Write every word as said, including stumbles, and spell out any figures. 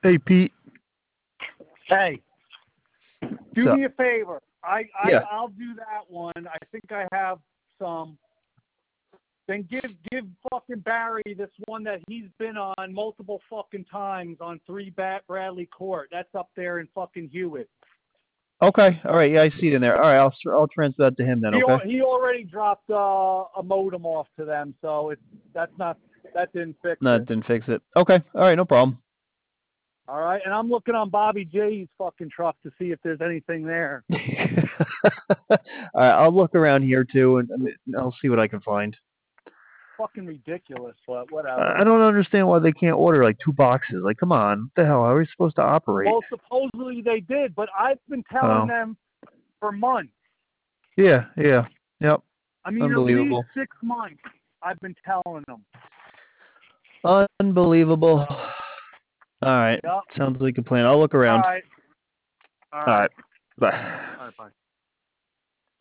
Hey, Pete. Hey, do So, me a favor. I, I yeah. I'll do that one. I think I have some. Then give give fucking Barry this one that he's been on multiple fucking times on three Bat Bradley Court. That's up there in fucking Hewitt. Okay. All right. Yeah, I see it in there. All right. I'll I'll transfer that to him then. He Okay. al- he already dropped uh, a modem off to them, so it's that's not that didn't fix No, it. it didn't fix it. Okay. All right. No problem. All right, and I'm looking on Bobby J's fucking truck to see if there's anything there. All right. I'll look around here too, and, and I'll see what I can find. Fucking ridiculous, but I whatever. I don't understand why they can't order like two boxes. Like, come on. What the hell? How are we supposed to operate? Well, supposedly they did, but I've been telling Oh. them for months. Yeah. Yeah. Yep. I mean, at least Unbelievable. six months I've been telling them. Unbelievable. All right. Yep. Sounds like a plan. I'll look All around. right. All All right. right. Bye. All right, bye.